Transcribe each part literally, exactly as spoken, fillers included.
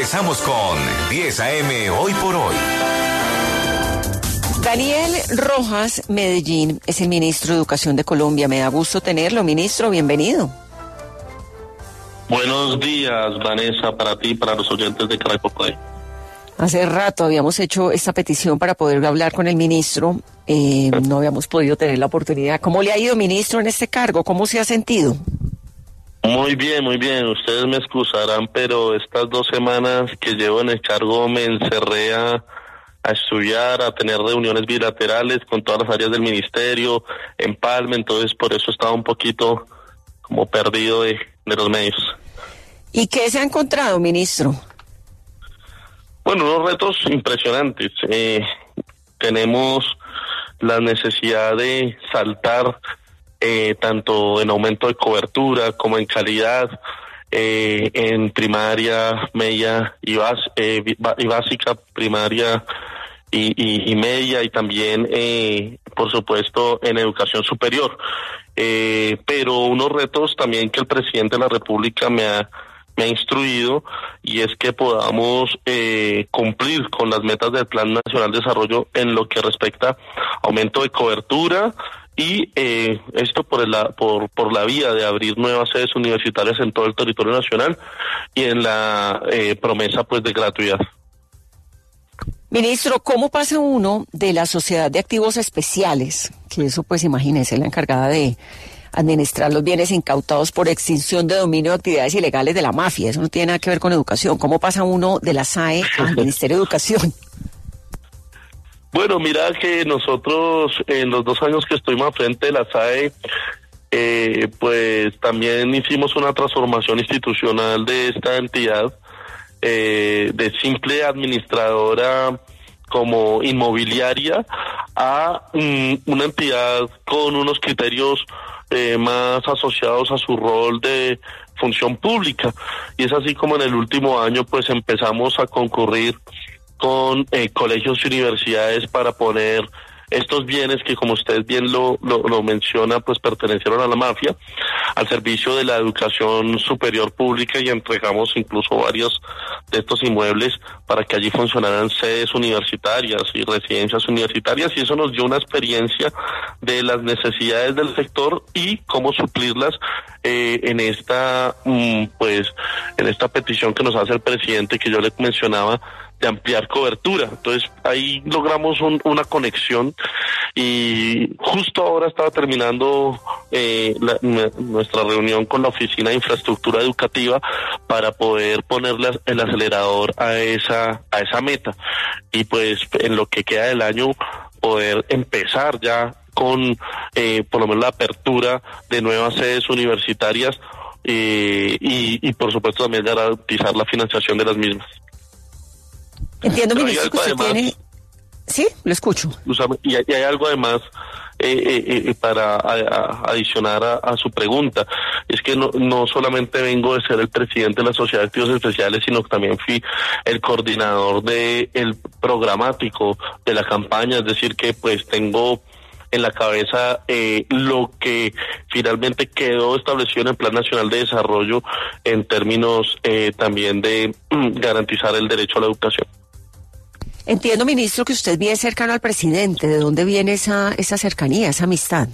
Regresamos con diez A M Hoy por Hoy. Daniel Rojas Medellín es el ministro de Educación de Colombia. Me da gusto tenerlo, ministro, bienvenido. Buenos días, Vanessa, para ti y para los oyentes de Caracol Play. Hace rato habíamos hecho esta petición para poder hablar con el ministro. Eh, no habíamos podido tener la oportunidad. ¿Cómo le ha ido, ministro, en este cargo? ¿Cómo se ha sentido? Muy bien, muy bien. Ustedes me excusarán, pero estas dos semanas que llevo en el cargo me encerré a, a estudiar, a tener reuniones bilaterales con todas las áreas del ministerio, en Palma, entonces por eso estaba un poquito como perdido de, de los medios. ¿Y qué se ha encontrado, ministro? Bueno, unos retos impresionantes. Eh, tenemos la necesidad de saltar eh, tanto en aumento de cobertura como en calidad, eh, en primaria, media y, bas, eh, y básica, primaria y, y, y media, y también, eh, por supuesto, en educación superior. Eh, pero unos retos también que el presidente de la República me ha me ha instruido, y es que podamos eh, cumplir con las metas del Plan Nacional de Desarrollo en lo que respecta a aumento de cobertura y eh, esto por, el, por, por la vía de abrir nuevas sedes universitarias en todo el territorio nacional y en la eh, promesa pues de gratuidad. Ministro, ¿cómo pasa uno de la Sociedad de Activos Especiales, que eso pues imagínese, la encargada de administrar los bienes incautados por extinción de dominio de actividades ilegales de la mafia? Eso no tiene nada que ver con educación. ¿Cómo pasa uno de la S A E al Ministerio de Educación? Bueno, mira que nosotros en los dos años que estuvimos al frente de la S A E, eh, pues también hicimos una transformación institucional de esta entidad, eh, de simple administradora como inmobiliaria a um, una entidad con unos criterios Eh, más asociados a su rol de función pública, y es así como en el último año pues empezamos a concurrir con eh, colegios y universidades para poner estos bienes que, como usted bien lo, lo, lo menciona, pues pertenecieron a la mafia, al servicio de la educación superior pública, y entregamos incluso varios de estos inmuebles para que allí funcionaran sedes universitarias y residencias universitarias, y eso nos dio una experiencia de las necesidades del sector y cómo suplirlas eh, en esta mm, pues en esta petición que nos hace el presidente, que yo le mencionaba, de ampliar cobertura. Entonces ahí logramos un, una conexión, y justo ahora estaba terminando eh, la, nuestra reunión con la Oficina de Infraestructura Educativa para poder ponerle el acelerador a esa a esa meta, y pues en lo que queda del año poder empezar ya con eh, por lo menos la apertura de nuevas sedes universitarias eh, y, y por supuesto también garantizar la financiación de las mismas. Entiendo, ministro, que usted además tiene... Sí, lo escucho. Y hay, y hay algo además eh, eh, eh, para a, a, adicionar a, a su pregunta. Es que no, no solamente vengo de ser el presidente de la Sociedad de Activos Especiales, sino que también fui el coordinador de el programático de la campaña, es decir que pues tengo en la cabeza eh, lo que finalmente quedó establecido en el Plan Nacional de Desarrollo en términos eh, también de mm, garantizar el derecho a la educación. Entiendo, ministro, que usted viene cercano al presidente. ¿De dónde viene esa esa cercanía, esa amistad?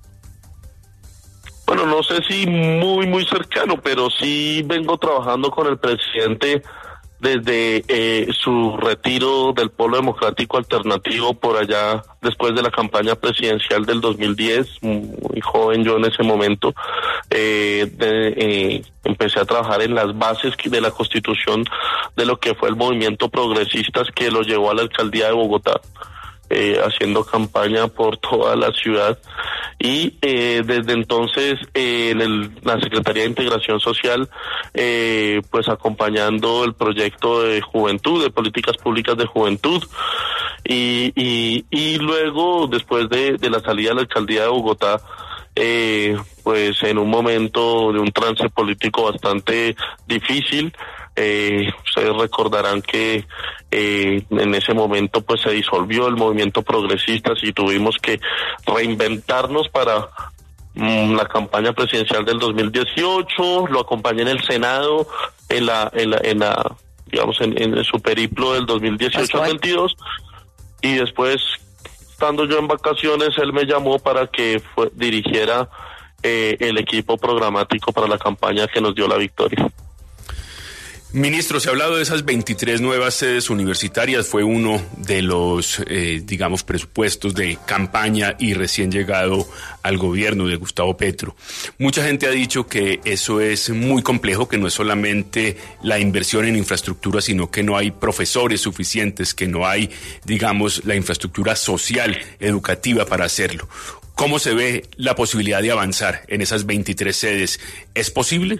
Bueno, no sé si muy, muy cercano, pero sí vengo trabajando con el presidente desde eh, su retiro del Polo Democrático Alternativo por allá después de la campaña presidencial del dos mil diez, muy joven yo en ese momento, eh, de, eh, empecé a trabajar en las bases de la constitución de lo que fue el movimiento progresistas que lo llevó a la alcaldía de Bogotá. Eh, haciendo campaña por toda la ciudad, y eh, desde entonces eh, en el, la Secretaría de Integración Social eh, pues acompañando el proyecto de juventud, de políticas públicas de juventud, y, y, y luego después de, de la salida de la alcaldía de Bogotá, eh, pues en un momento de un trance político bastante difícil. Eh, ustedes recordarán que eh, en ese momento pues se disolvió el movimiento progresista y tuvimos que reinventarnos para mm, la campaña presidencial del dos mil dieciocho. Lo acompañé en el Senado en la en la, en la digamos, en, en su periplo del dos mil dieciocho al veintidós, y después, estando yo en vacaciones, él me llamó para que fue, dirigiera eh, el equipo programático para la campaña que nos dio la victoria. Ministro, se ha hablado de esas veintitrés nuevas sedes universitarias, fue uno de los, eh, digamos, presupuestos de campaña y recién llegado al gobierno de Gustavo Petro. Mucha gente ha dicho que eso es muy complejo, que no es solamente la inversión en infraestructura, sino que no hay profesores suficientes, que no hay, digamos, la infraestructura social, educativa para hacerlo. ¿Cómo se ve la posibilidad de avanzar en esas veintitrés sedes? ¿Es posible?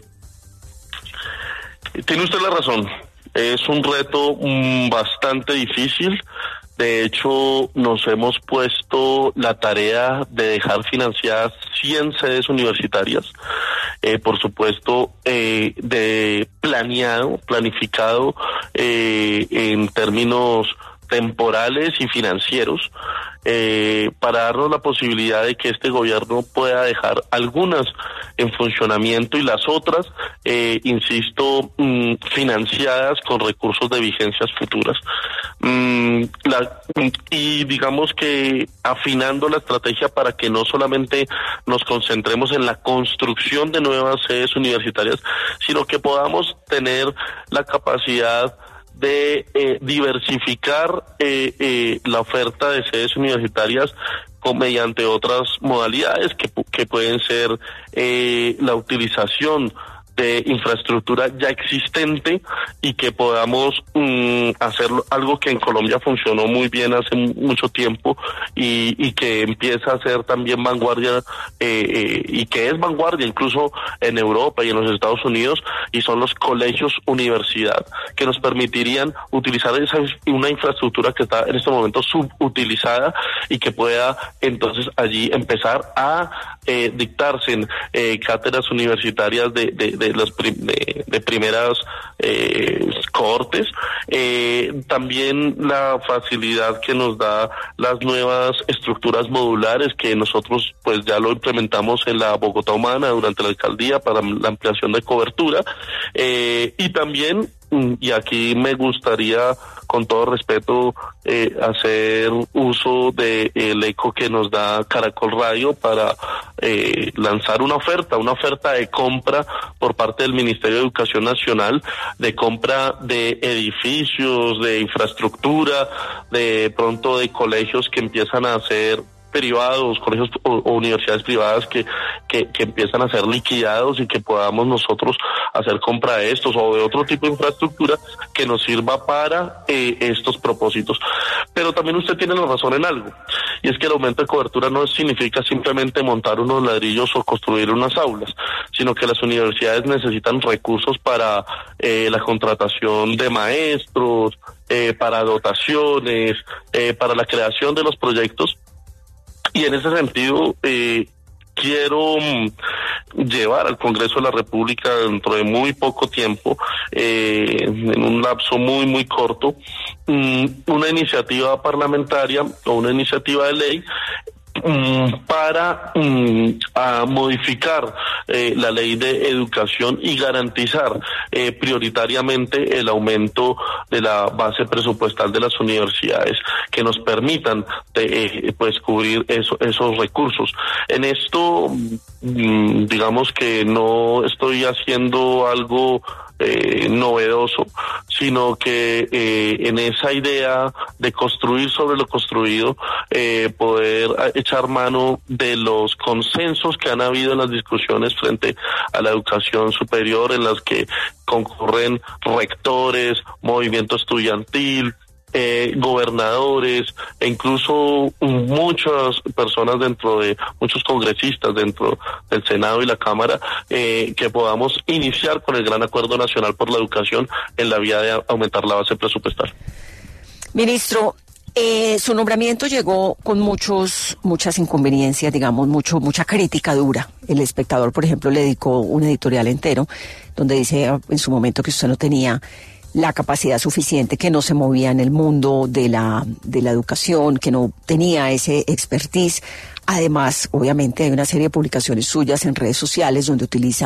Tiene usted la razón, es un reto mmm, bastante difícil. De hecho, nos hemos puesto la tarea de dejar financiadas cien sedes universitarias, eh, por supuesto, eh, de planeado, planificado eh, en términos temporales y financieros, eh, para darnos la posibilidad de que este gobierno pueda dejar algunas en funcionamiento y las otras, eh, insisto, mmm, financiadas con recursos de vigencias futuras. Mm, la, y digamos que afinando la estrategia para que no solamente nos concentremos en la construcción de nuevas sedes universitarias, sino que podamos tener la capacidad de eh, diversificar eh, eh, la oferta de sedes universitarias con, mediante otras modalidades que, que pueden ser eh, la utilización de infraestructura ya existente y que podamos um, hacer algo que en Colombia funcionó muy bien hace mucho tiempo y, y que empieza a ser también vanguardia eh, eh, y que es vanguardia incluso en Europa y en los Estados Unidos, y son los colegios universidad, que nos permitirían utilizar esa una infraestructura que está en este momento subutilizada y que pueda entonces allí empezar a eh, dictarse eh, cátedras universitarias de, de, de de las prim de, de primeras eh, cohortes, eh, también la facilidad que nos da las nuevas estructuras modulares que nosotros pues ya lo implementamos en la Bogotá Humana durante la alcaldía para la ampliación de cobertura, eh, y también, y aquí me gustaría con todo respeto eh, hacer uso del de eco que nos da Caracol Radio para eh, lanzar una oferta, una oferta de compra por parte del Ministerio de Educación Nacional, de compra de edificios, de infraestructura, de pronto de colegios que empiezan a ser privados, colegios o, o universidades privadas que, que, que empiezan a ser liquidados, y que podamos nosotros hacer compra de estos o de otro tipo de infraestructura que nos sirva para eh, estos propósitos. Pero también usted tiene la razón en algo, y es que el aumento de cobertura no significa simplemente montar unos ladrillos o construir unas aulas, sino que las universidades necesitan recursos para eh, la contratación de maestros, eh, para dotaciones, eh, para la creación de los proyectos. Y en ese sentido, eh, quiero um, llevar al Congreso de la República dentro de muy poco tiempo, eh, en un lapso muy, muy corto, um, una iniciativa parlamentaria o una iniciativa de ley um, para um, a modificar eh, la ley de educación y garantizar eh, prioritariamente el aumento de la base presupuestal de las universidades, que nos permitan de, eh, pues cubrir eso, esos recursos. En esto, mm, digamos que no estoy haciendo algo Eh, novedoso, sino que eh, en esa idea de construir sobre lo construido, eh, poder echar mano de los consensos que han habido en las discusiones frente a la educación superior, en las que concurren rectores, movimiento estudiantil, Eh, gobernadores e incluso muchas personas dentro de, muchos congresistas dentro del Senado y la Cámara, eh, que podamos iniciar con el gran acuerdo nacional por la educación en la vía de aumentar la base presupuestal. Ministro, eh, su nombramiento llegó con muchos, muchas inconveniencias, digamos, mucho, mucha crítica dura. El Espectador, por ejemplo, le dedicó un editorial entero donde dice en su momento que usted no tenía la capacidad suficiente, que no se movía en el mundo de la, de la educación, que no tenía ese expertise. Además, obviamente, hay una serie de publicaciones suyas en redes sociales donde utiliza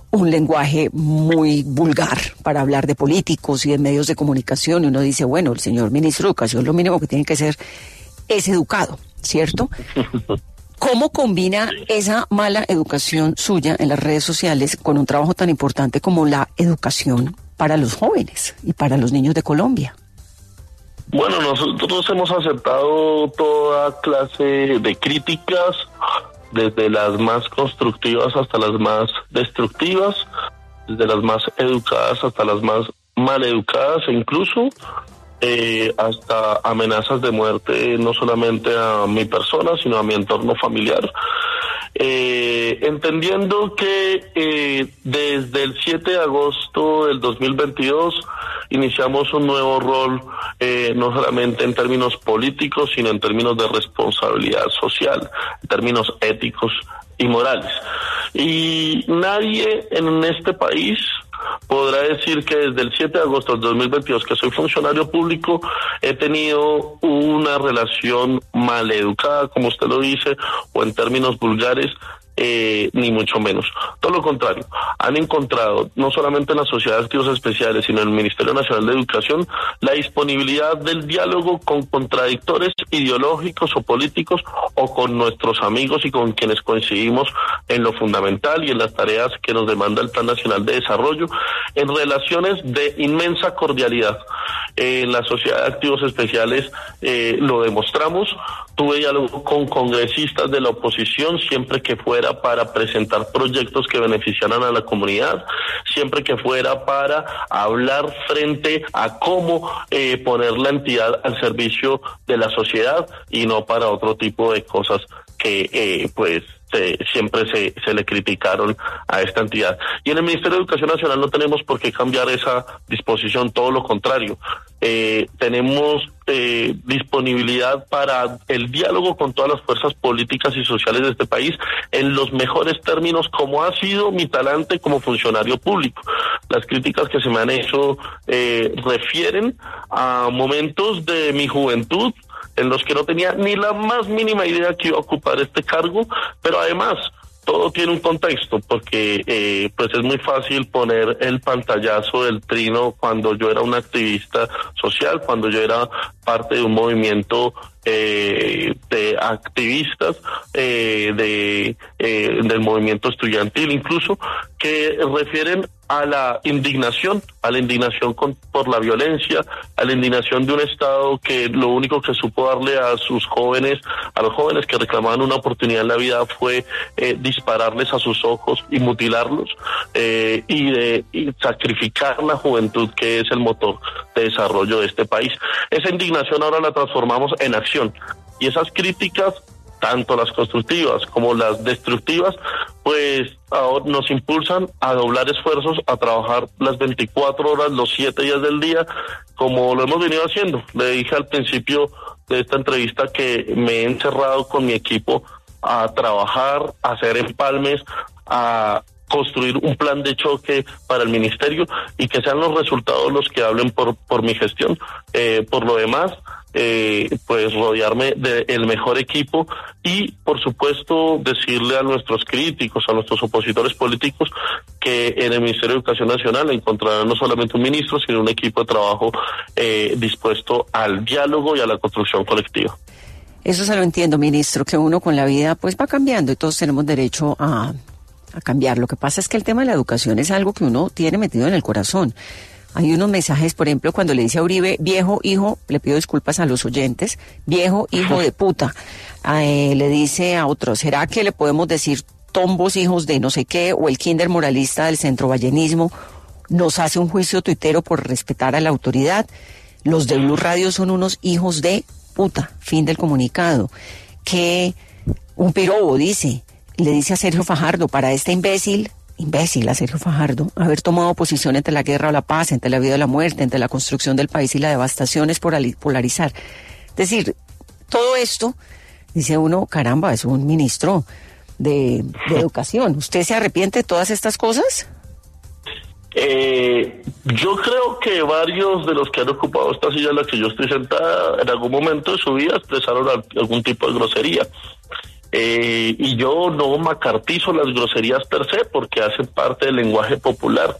un lenguaje muy vulgar para hablar de políticos y de medios de comunicación, y uno dice, bueno, el señor ministro de Educación lo mínimo que tiene que ser es educado, ¿cierto? ¿Cómo combina esa mala educación suya en las redes sociales con un trabajo tan importante como la educación para los jóvenes y para los niños de Colombia? Bueno, nosotros hemos aceptado toda clase de críticas, desde las más constructivas hasta las más destructivas, desde las más educadas hasta las más maleducadas, e incluso eh, hasta amenazas de muerte, no solamente a mi persona, sino a mi entorno familiar. Eh, entendiendo que eh, desde el siete de agosto del dos mil veintidós iniciamos un nuevo rol, eh, no solamente en términos políticos, sino en términos de responsabilidad social, en términos éticos y morales. Y nadie en este país podrá decir que desde el siete de agosto del dos mil veintidós, que soy funcionario público, he tenido una relación maleducada, como usted lo dice, o en términos vulgares, eh, ni mucho menos. Todo lo contrario, han encontrado, no solamente en la Sociedad de Activos Especiales, sino en el Ministerio Nacional de Educación, la disponibilidad del diálogo con contradictores ideológicos o políticos, o con nuestros amigos y con quienes coincidimos en lo fundamental y en las tareas que nos demanda el Plan Nacional de Desarrollo, en relaciones de inmensa cordialidad. Eh, en la Sociedad de Activos Especiales eh, lo demostramos. Tuve diálogo con congresistas de la oposición siempre que fuera para presentar proyectos que beneficiaran a la comunidad, siempre que fuera para hablar frente a cómo eh, poner la entidad al servicio de la sociedad y no para otro tipo de cosas que eh, pues Se, siempre se, se le criticaron a esta entidad. Y en el Ministerio de Educación Nacional no tenemos por qué cambiar esa disposición, todo lo contrario. Eh, tenemos eh, disponibilidad para el diálogo con todas las fuerzas políticas y sociales de este país en los mejores términos, como ha sido mi talante como funcionario público. Las críticas que se me han hecho eh, refieren a momentos de mi juventud en los que no tenía ni la más mínima idea que iba a ocupar este cargo, pero además todo tiene un contexto, porque eh, pues es muy fácil poner el pantallazo del trino cuando yo era un activista social, cuando yo era parte de un movimiento eh, de activistas eh, de eh, del movimiento estudiantil, incluso, que refieren a la indignación, a la indignación con, por la violencia, a la indignación de un Estado que lo único que supo darle a sus jóvenes, a los jóvenes que reclamaban una oportunidad en la vida, fue eh, dispararles a sus ojos y mutilarlos, eh, y, de, y sacrificar la juventud, que es el motor de desarrollo de este país. Esa indignación ahora la transformamos en acción, y esas críticas, tanto las constructivas como las destructivas, pues ahora nos impulsan a doblar esfuerzos, a trabajar las veinticuatro horas, los siete días del día, como lo hemos venido haciendo. Le dije al principio de esta entrevista que me he encerrado con mi equipo a trabajar, a hacer empalmes, a construir un plan de choque para el ministerio, y que sean los resultados los que hablen por, por mi gestión. Eh, por lo demás, Eh, pues rodearme del mejor equipo y, por supuesto, decirle a nuestros críticos, a nuestros opositores políticos, que en el Ministerio de Educación Nacional encontrarán no solamente un ministro, sino un equipo de trabajo eh, dispuesto al diálogo y a la construcción colectiva. Eso se lo entiendo, ministro, que uno con la vida pues va cambiando y todos tenemos derecho a, a cambiar. Lo que pasa es que el tema de la educación es algo que uno tiene metido en el corazón. Hay unos mensajes, por ejemplo, cuando le dice a Uribe, viejo hijo, le pido disculpas a los oyentes, viejo hijo de puta. Eh, le dice a otros, ¿será que le podemos decir tombos hijos de no sé qué? O el kinder moralista del centro vallenismo nos hace un juicio tuitero por respetar a la autoridad. Los de Blue Radio son unos hijos de puta. Fin del comunicado. Que un pirobo dice, le dice a Sergio Fajardo, para este imbécil... Imbécil a Sergio Fajardo, haber tomado posición entre la guerra o la paz, entre la vida o la muerte, entre la construcción del país y la devastación es polarizar. Es decir, todo esto, dice uno, caramba, es un ministro de, de educación. ¿Usted se arrepiente de todas estas cosas? Eh, yo creo que varios de los que han ocupado esta silla en la que yo estoy sentada, en algún momento de su vida expresaron algún tipo de grosería. Eh, y yo no macartizo las groserías per se porque hacen parte del lenguaje popular.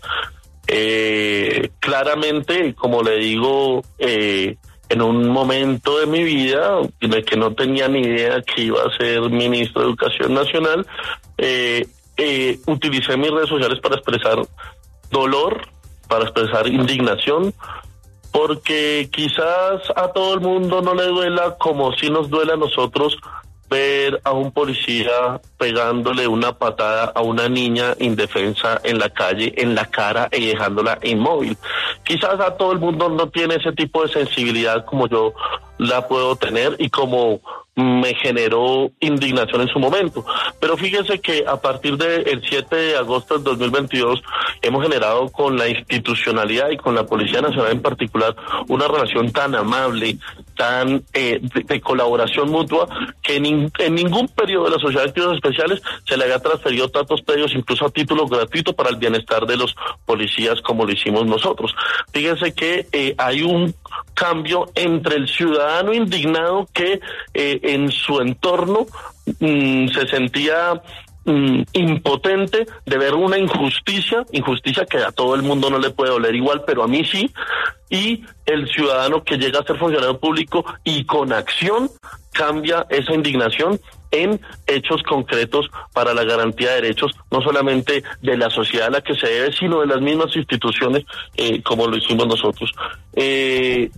Eh, claramente, como le digo, eh, en un momento de mi vida de que no tenía ni idea que iba a ser ministro de Educación Nacional, eh, eh, utilicé mis redes sociales para expresar dolor, para expresar indignación, porque quizás a todo el mundo no le duela como si nos duele a nosotros ver a un policía pegándole una patada a una niña indefensa en la calle, en la cara, y dejándola inmóvil. Quizás a todo el mundo no tiene ese tipo de sensibilidad como yo la puedo tener y como me generó indignación en su momento. Pero fíjense que a partir del siete de agosto del dos mil veintidós hemos generado con la institucionalidad y con la Policía Nacional en particular una relación tan amable, tan eh, de, de colaboración mutua, que en, en ningún periodo de la Sociedad de Activos Especiales se le había transferido datos previos, incluso a título gratuito, para el bienestar de los policías, como lo hicimos nosotros. Fíjense que eh, hay un cambio entre el ciudadano indignado que eh, en su entorno mmm, se sentía mmm, impotente de ver una injusticia, injusticia que a todo el mundo no le puede doler igual, pero a mí sí, y el ciudadano que llega a ser funcionario público y con acción cambia esa indignación en hechos concretos para la garantía de derechos, no solamente de la sociedad a la que se debe, sino de las mismas instituciones, eh, como lo hicimos nosotros. Eh,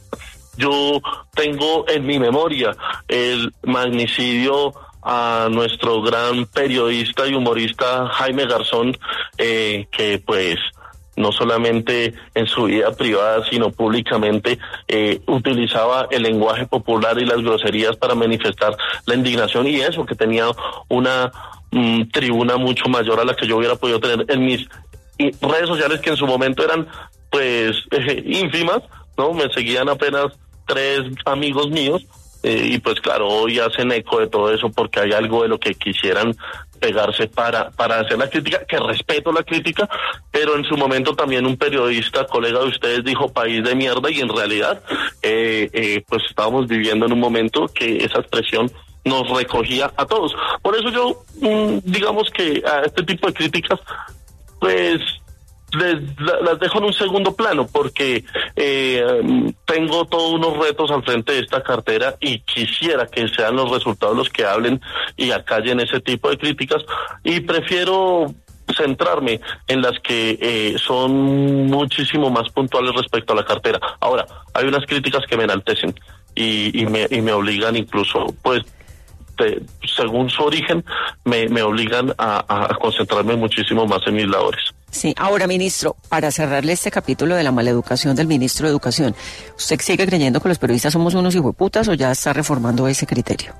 yo tengo en mi memoria el magnicidio a nuestro gran periodista y humorista Jaime Garzón, eh, que pues no solamente en su vida privada, sino públicamente, eh, utilizaba el lenguaje popular y las groserías para manifestar la indignación, y eso, que tenía una mm, tribuna mucho mayor a la que yo hubiera podido tener en mis redes sociales, que en su momento eran, pues, eh, ínfimas, ¿no? Me seguían apenas tres amigos míos, eh, y pues claro, hoy hacen eco de todo eso porque hay algo de lo que quisieran pegarse para para hacer la crítica, que respeto la crítica, pero en su momento también un periodista, colega de ustedes, dijo país de mierda, y en realidad eh, eh, pues estábamos viviendo en un momento que esa expresión nos recogía a todos. Por eso yo, mmm, digamos que a este tipo de críticas, pues les la, las dejo en un segundo plano, porque eh, tengo todos unos retos al frente de esta cartera y quisiera que sean los resultados los que hablen y acallen ese tipo de críticas, y prefiero centrarme en las que eh, son muchísimo más puntuales respecto a la cartera. Ahora, hay unas críticas que me enaltecen y, y, me, y me obligan incluso, pues, de, según su origen, me, me obligan a, a concentrarme muchísimo más en mis labores. Sí, ahora, ministro, para cerrarle este capítulo de la maleducación del ministro de Educación, ¿usted sigue creyendo que los periodistas somos unos hijueputas o ya está reformando ese criterio?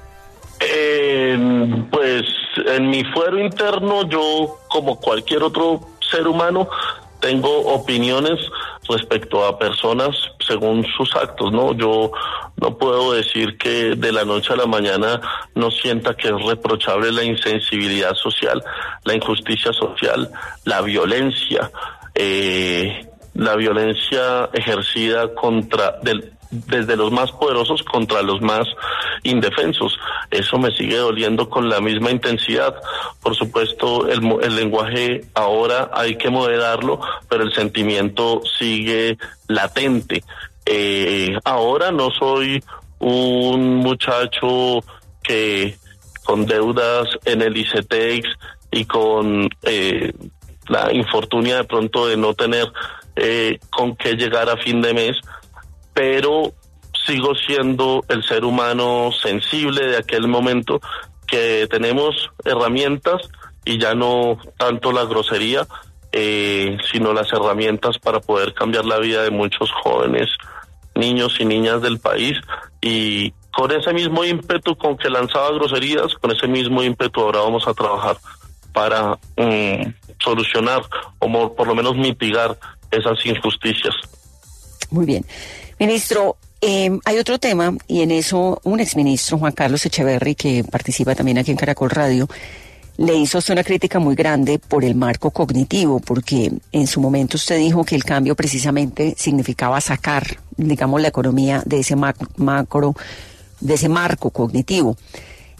Eh, pues en mi fuero interno, yo, como cualquier otro ser humano, tengo opiniones respecto a personas según sus actos, ¿no? Yo no puedo decir que de la noche a la mañana no sienta que es reprochable la insensibilidad social, la injusticia social, la violencia, eh, la violencia ejercida contra del desde los más poderosos contra los más indefensos. Eso me sigue doliendo con la misma intensidad. Por supuesto, el, el lenguaje ahora hay que moderarlo, pero el sentimiento sigue latente. Eh, ahora no soy un muchacho que con deudas en el ICETEX y con eh, la infortunia de pronto de no tener eh, con qué llegar a fin de mes, pero sigo siendo el ser humano sensible de aquel momento, que tenemos herramientas y ya no tanto la grosería, eh, sino las herramientas para poder cambiar la vida de muchos jóvenes, niños y niñas del país, y con ese mismo ímpetu con que lanzaba groserías, con ese mismo ímpetu ahora vamos a trabajar para um, solucionar o por lo menos mitigar esas injusticias. Muy bien. Ministro, eh, hay otro tema, y en eso un exministro, Juan Carlos Echeverry, que participa también aquí en Caracol Radio, le hizo usted una crítica muy grande por el marco cognitivo, porque en su momento usted dijo que el cambio precisamente significaba sacar, digamos, la economía de ese macro, de ese marco cognitivo.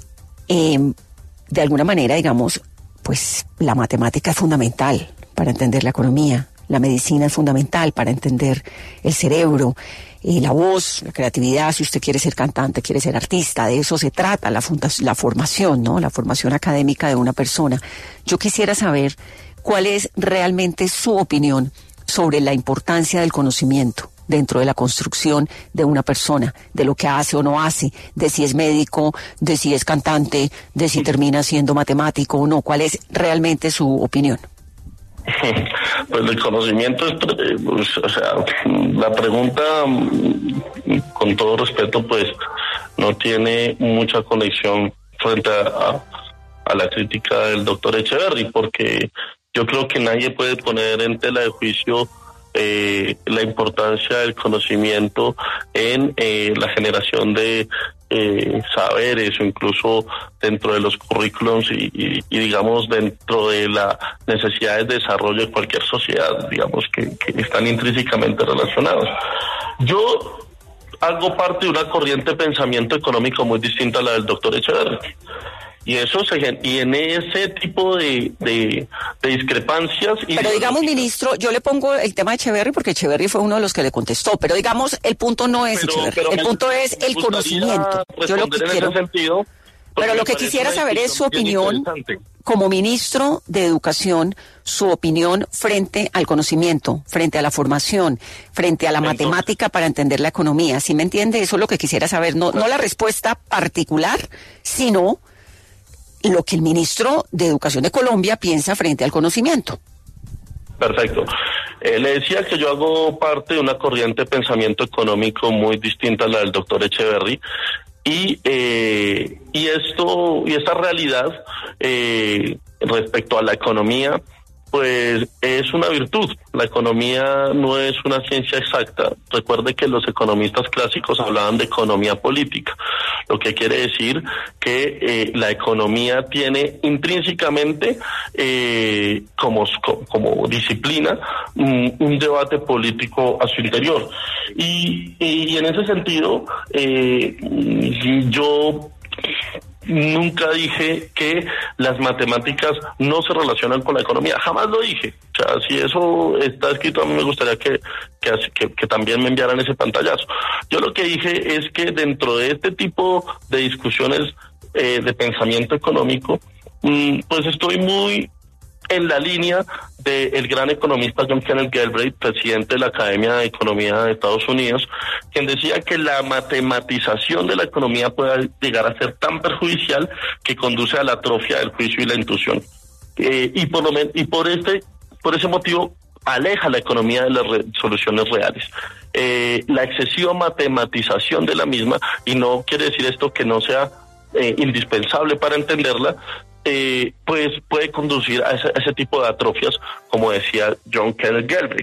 eh, de alguna manera, digamos, pues la matemática es fundamental para entender la economía, la medicina es fundamental para entender el cerebro, eh, la voz, la creatividad, si usted quiere ser cantante, quiere ser artista, de eso se trata la, funda- la formación, ¿no? La formación académica de una persona. Yo quisiera saber cuál es realmente su opinión sobre la importancia del conocimiento dentro de la construcción de una persona, de lo que hace o no hace, de si es médico, de si es cantante, de si termina siendo matemático o no. ¿Cuál es realmente su opinión? Pues el conocimiento es, pues, o sea, la pregunta, con todo respeto, pues no tiene mucha conexión frente a, a la crítica del doctor Echeverry, porque yo creo que nadie puede poner en tela de juicio Eh, la importancia del conocimiento en eh, la generación de eh, saberes o incluso dentro de los currículums y, y, y digamos dentro de las necesidades de desarrollo de cualquier sociedad, digamos que, que están intrínsecamente relacionados. Yo hago parte de una corriente de pensamiento económico muy distinta a la del doctor Echeverry. Y eso se, y en ese tipo de, de, de discrepancias... Pero digamos, ministro, yo le pongo el tema de Echeverry porque Echeverry fue uno de los que le contestó, pero digamos, el punto no es pero, Echeverry, pero el me, punto es el conocimiento. Yo lo que quiero... Sentido, pero lo que quisiera saber es su opinión, como ministro de Educación, su opinión frente al conocimiento, frente a la formación, frente a la Entonces, matemática para entender la economía. ¿Sí me entiende? Eso es lo que quisiera saber, no, no la respuesta particular, sino... lo que el ministro de Educación de Colombia piensa frente al conocimiento. Perfecto. Eh, le decía que yo hago parte de una corriente de pensamiento económico muy distinta a la del doctor Echeverry y eh, y esto y esta realidad eh, respecto a la economía pues es una virtud. La economía no es una ciencia exacta. Recuerde que los economistas clásicos hablaban de economía política, lo que quiere decir que eh, la economía tiene intrínsecamente eh, como, como disciplina un, un debate político a su interior. Y, y en ese sentido, eh, yo... nunca dije que las matemáticas no se relacionan con la economía, jamás lo dije. O sea, si eso está escrito, a mí me gustaría que, que, que, que también me enviaran ese pantallazo. Yo lo que dije es que dentro de este tipo de discusiones eh, de pensamiento económico, mmm, pues estoy muy en la línea del gran economista John Kenneth Galbraith, presidente de la Academia de Economía de Estados Unidos, quien decía que la matematización de la economía puede llegar a ser tan perjudicial que conduce a la atrofia del juicio y la intuición. Eh, y por lo men- y por este, por ese motivo aleja la economía de las re- soluciones reales. Eh, la excesiva matematización de la misma, y no quiere decir esto que no sea eh, indispensable para entenderla, Eh, pues puede conducir a ese, a ese tipo de atrofias, como decía John Kenneth Galbraith.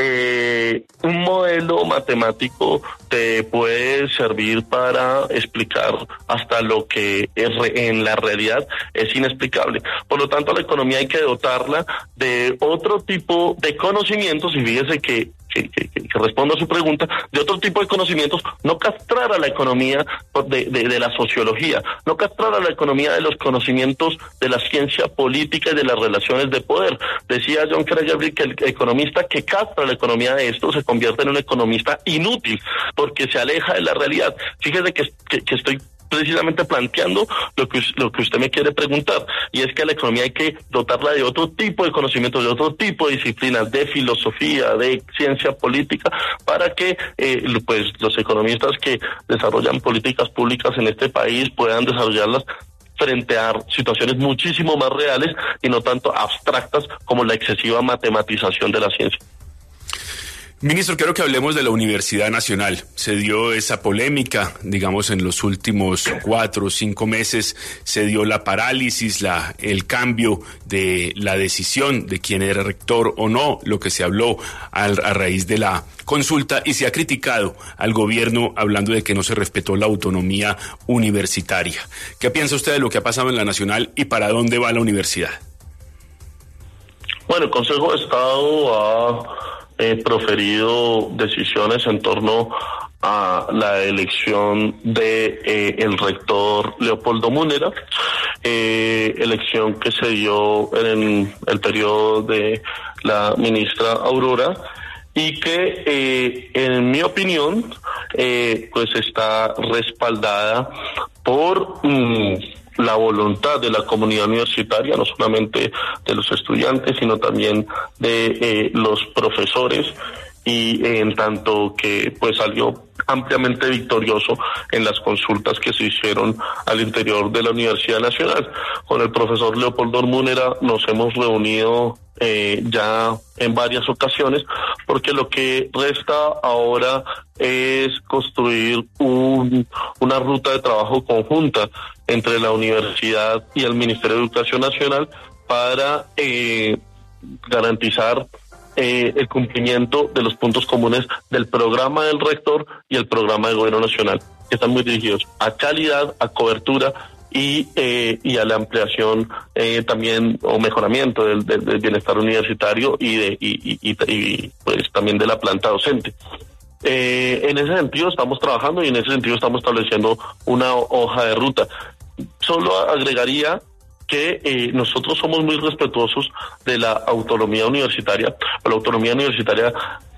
Eh, un modelo matemático te puede servir para explicar hasta lo que es re, en la realidad es inexplicable. Por lo tanto, a la economía hay que dotarla de otro tipo de conocimientos, y fíjese que Que, que, que respondo a su pregunta, de otro tipo de conocimientos, no castrar a la economía de, de, de la sociología, no castrar a la economía de los conocimientos de la ciencia política y de las relaciones de poder. Decía John Kenneth Galbraith que el economista que castra la economía de esto se convierte en un economista inútil, porque se aleja de la realidad. Fíjese que, que, que estoy precisamente planteando lo que lo que usted me quiere preguntar, y es que a la economía hay que dotarla de otro tipo de conocimientos, de otro tipo de disciplinas, de filosofía, de ciencia política, para que eh, pues los economistas que desarrollan políticas públicas en este país puedan desarrollarlas frente a situaciones muchísimo más reales y no tanto abstractas como la excesiva matematización de la ciencia. Ministro, quiero que hablemos de la Universidad Nacional. Se dio esa polémica, digamos, en los últimos cuatro o cinco meses, se dio la parálisis, la, el cambio de la decisión de quién era rector o no, lo que se habló a, a raíz de la consulta, y se ha criticado al gobierno hablando de que no se respetó la autonomía universitaria. ¿Qué piensa usted de lo que ha pasado en la Nacional y para dónde va la universidad? Bueno, el Consejo de Estado ha... Eh, proferido decisiones en torno a la elección de eh, el rector Leopoldo Múnera, eh, elección que se dio en el periodo de la ministra Aurora, y que eh, en mi opinión eh, pues está respaldada por mm, la voluntad de la comunidad universitaria, no solamente de los estudiantes, sino también de eh, los profesores, y eh, en tanto que pues salió ampliamente victorioso en las consultas que se hicieron al interior de la Universidad Nacional. Con el profesor Leopoldo Múnera nos hemos reunido eh, ya en varias ocasiones, porque lo que resta ahora es construir un, una ruta de trabajo conjunta entre la universidad y el Ministerio de Educación Nacional para eh, garantizar Eh, el cumplimiento de los puntos comunes del programa del rector y el programa del gobierno nacional, que están muy dirigidos a calidad, a cobertura y eh, y a la ampliación eh, también o mejoramiento del, del, del bienestar universitario y de y, y, y, y pues también de la planta docente. Eh, en ese sentido estamos trabajando y en ese sentido estamos estableciendo una hoja de ruta. Solo agregaría que eh, nosotros somos muy respetuosos de la autonomía universitaria. La autonomía universitaria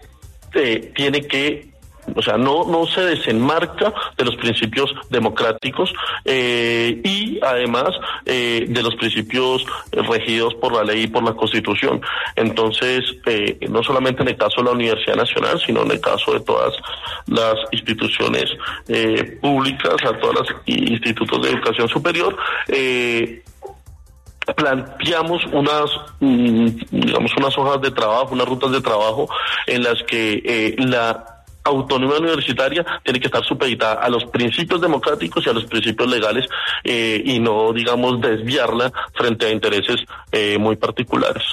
eh, tiene que, o sea, no no se desenmarca de los principios democráticos eh, y además eh, de los principios regidos por la ley y por la Constitución. Entonces, eh, no solamente en el caso de la Universidad Nacional, sino en el caso de todas las instituciones eh, públicas, a todos los institutos de educación superior, eh, planteamos unas, digamos, unas hojas de trabajo, unas rutas de trabajo en las que eh, la autonomía universitaria tiene que estar supeditada a los principios democráticos y a los principios legales eh, y no, digamos, desviarla frente a intereses eh, muy particulares.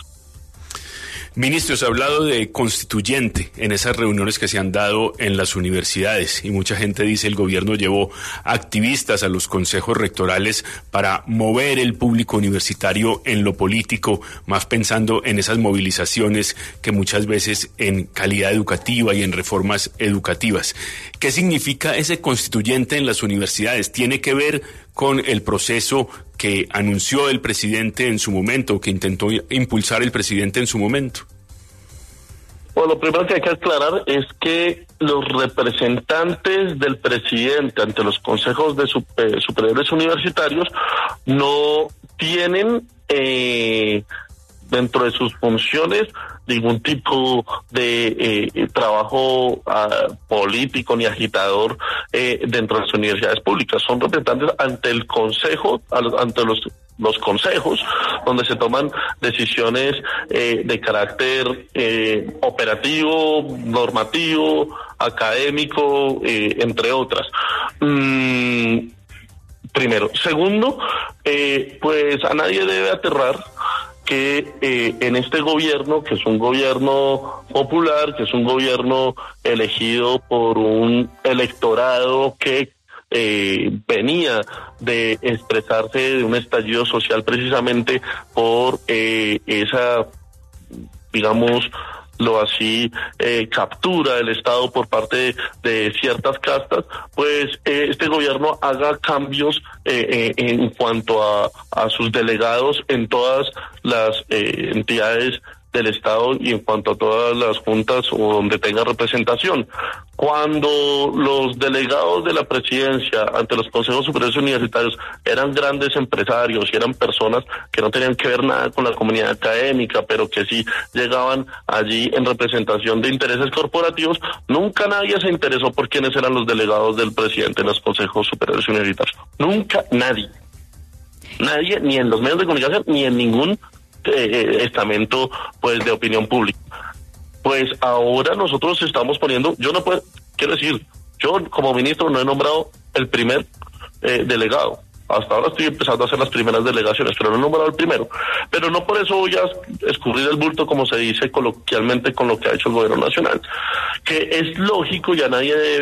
Ministro, se ha hablado de constituyente en esas reuniones que se han dado en las universidades y mucha gente dice el gobierno llevó activistas a los consejos rectorales para mover el público universitario en lo político, más pensando en esas movilizaciones que muchas veces en calidad educativa y en reformas educativas. ¿Qué significa ese constituyente en las universidades? ¿Tiene que ver con el proceso que anunció el presidente en su momento, que intentó impulsar el presidente en su momento? Bueno, lo primero que hay que aclarar es que los representantes del presidente ante los consejos de super, superiores universitarios no tienen eh, dentro de sus funciones ningún tipo de eh, trabajo uh, político ni agitador eh, dentro de las universidades públicas. Son representantes ante el consejo, ante los los consejos, donde se toman decisiones eh, de carácter eh, operativo, normativo, académico, eh, entre otras. Mm, primero. Segundo, eh, pues a nadie debe aterrar que eh, en este gobierno, que es un gobierno popular, que es un gobierno elegido por un electorado que eh, venía de expresarse de un estallido social precisamente por eh, esa, digamos, lo así, eh, captura del Estado por parte de, de ciertas castas, pues eh, este gobierno haga cambios eh, eh, en cuanto a, a sus delegados en todas las eh, entidades del Estado y en cuanto a todas las juntas o donde tenga representación. Cuando los delegados de la presidencia ante los consejos superiores universitarios eran grandes empresarios y eran personas que no tenían que ver nada con la comunidad académica, pero que sí llegaban allí en representación de intereses corporativos, nunca nadie se interesó por quiénes eran los delegados del presidente en los consejos superiores universitarios. Nunca nadie. Nadie, ni en los medios de comunicación, ni en ningún Eh, estamento pues de opinión pública. Pues ahora nosotros estamos poniendo, yo no puedo, quiero decir, yo como ministro no he nombrado el primer eh, delegado. Hasta ahora estoy empezando a hacer las primeras delegaciones, pero no he nombrado el primero. Pero no por eso voy a escurrir el bulto, como se dice coloquialmente, con lo que ha hecho el gobierno nacional. Que es lógico y a nadie debe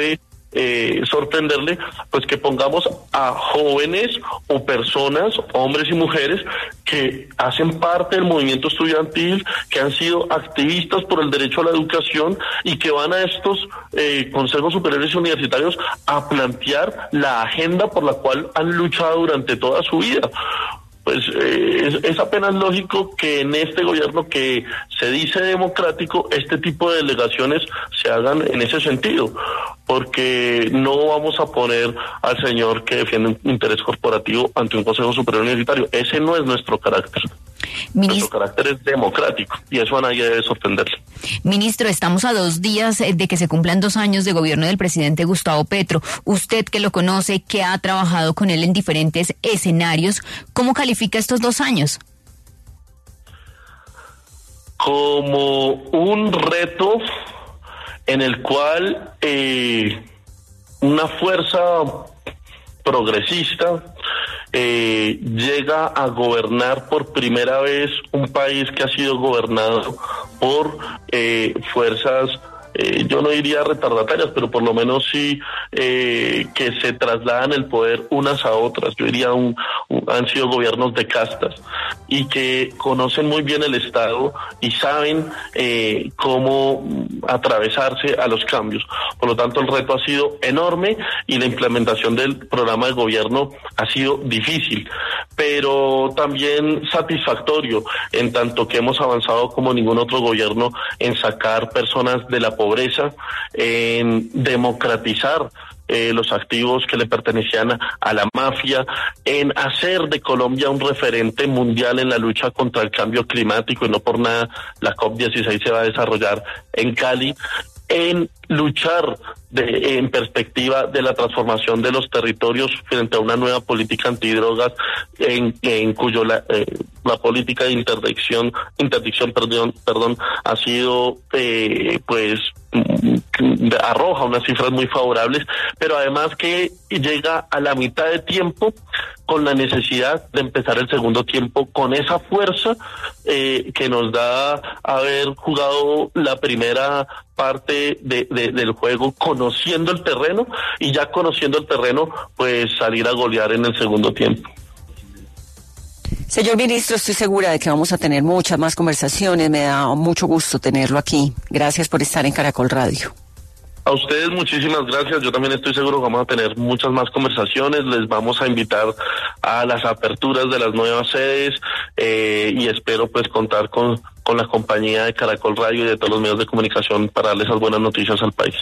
eh, sorprenderle, pues que pongamos a jóvenes o personas, hombres y mujeres, que hacen parte del movimiento estudiantil, que han sido activistas por el derecho a la educación y que van a estos eh, consejos superiores universitarios a plantear la agenda por la cual han luchado durante toda su vida. Pues eh, es, es apenas lógico que en este gobierno que se dice democrático, este tipo de delegaciones se hagan en ese sentido, porque no vamos a poner al señor que defiende un interés corporativo ante un Consejo Superior Universitario. Ese no es nuestro carácter. Ministro, nuestro carácter es democrático y eso a nadie debe sorprenderle. Ministro, estamos a dos días de que se cumplan dos años de gobierno del presidente Gustavo Petro. Usted que lo conoce, que ha trabajado con él en diferentes escenarios, ¿cómo califica estos dos años? Como un reto en el cual eh, una fuerza progresista eh, llega a gobernar por primera vez un país que ha sido gobernado por eh, fuerzas, eh, yo no diría retardatarias, pero por lo menos sí eh, que se trasladan el poder unas a otras. Yo diría un, un, han sido gobiernos de castas y que conocen muy bien el Estado y saben eh, cómo atravesarse a los cambios. Por lo tanto, el reto ha sido enorme y la implementación del programa de gobierno ha sido difícil, pero también satisfactorio, en tanto que hemos avanzado como ningún otro gobierno en sacar personas de la pobreza, en democratizar Eh, los activos que le pertenecían a, a la mafia, en hacer de Colombia un referente mundial en la lucha contra el cambio climático, y no por nada la COP dieciséis se va a desarrollar en Cali, en luchar de, en perspectiva de la transformación de los territorios frente a una nueva política antidrogas en, en cuyo la, eh, la política de interdicción, interdicción perdón, perdón, ha sido eh, pues arroja unas cifras muy favorables, pero además que llega a la mitad de tiempo con la necesidad de empezar el segundo tiempo con esa fuerza eh, que nos da haber jugado la primera parte de, de, del juego conociendo el terreno, y ya conociendo el terreno pues salir a golear en el segundo tiempo. Señor ministro, estoy segura de que vamos a tener muchas más conversaciones. Me da mucho gusto tenerlo aquí. Gracias por estar en Caracol Radio. A ustedes muchísimas gracias. Yo también estoy seguro que vamos a tener muchas más conversaciones. Les vamos a invitar a las aperturas de las nuevas sedes eh, y espero pues contar con, con la compañía de Caracol Radio y de todos los medios de comunicación para darles esas buenas noticias al país.